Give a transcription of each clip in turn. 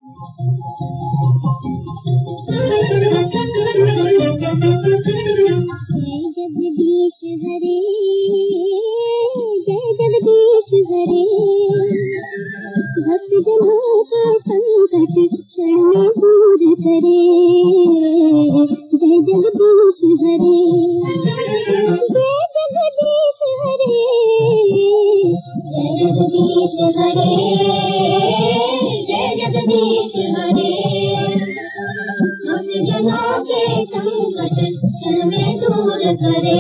जगदीश हरे, जय जगदीश हरे, भक्त जनों का संकट क्षण में दूर करे। जय जगदीश हरे, जय जगदीश हरे, जय जगदीश हरे, जय जगदीश हरे, भक्त जनों के संकट क्षण में दूर करे।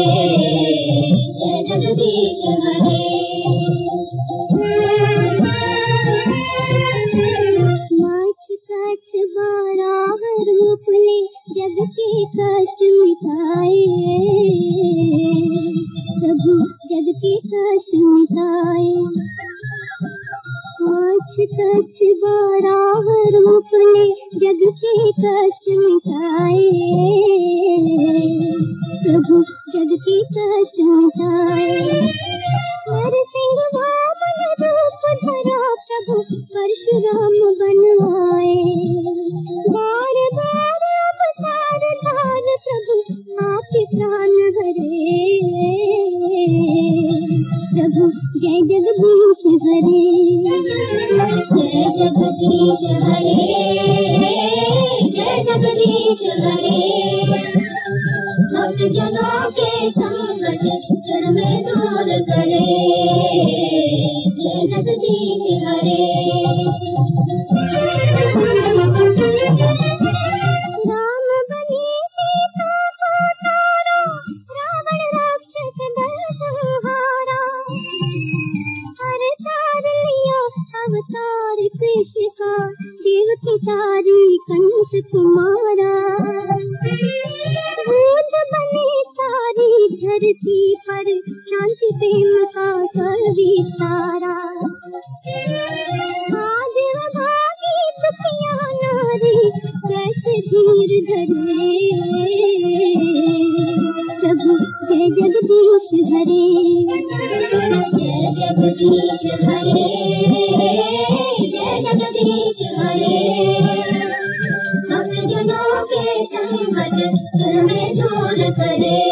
जय जगदीश हरे। नाच कछ बारह रूप ले जग के कष्ट मिटाए, प्रभु जग के कष्ट मिटाए। नाच कछ बारह रूप ले जग के कष्ट मिटाए, प्रभु जग के कष्ट मिटाए। नरसिंह वामन रूप धरा प्रभु परशुराम बनवाए। बार बार अवतार धार प्रभु आपके प्राण भरे। प्रभु जय जगदीश हरे, जय जगदीश हरे, जय जगदीश हरे, भक्त जनों के संकट क्षण में दूर करे। जय जगदीश हरे। राम बने सीता को तारा, रावण राक्षस दल संहारा। हर तार लिया अवतार कृष्ण का, देवकी तारी कंस कुमारा। भूत बने सारी धरती पर, शांति प्रेम का कर विस्तारा। आज अभागी दुखिया नारी कैसे धीर धरे। प्रभु जय जगदीश हरे, जय जगदीश हरे, जय जगदीश हरे, भक्त जनों के संकट क्षण में दूर करे।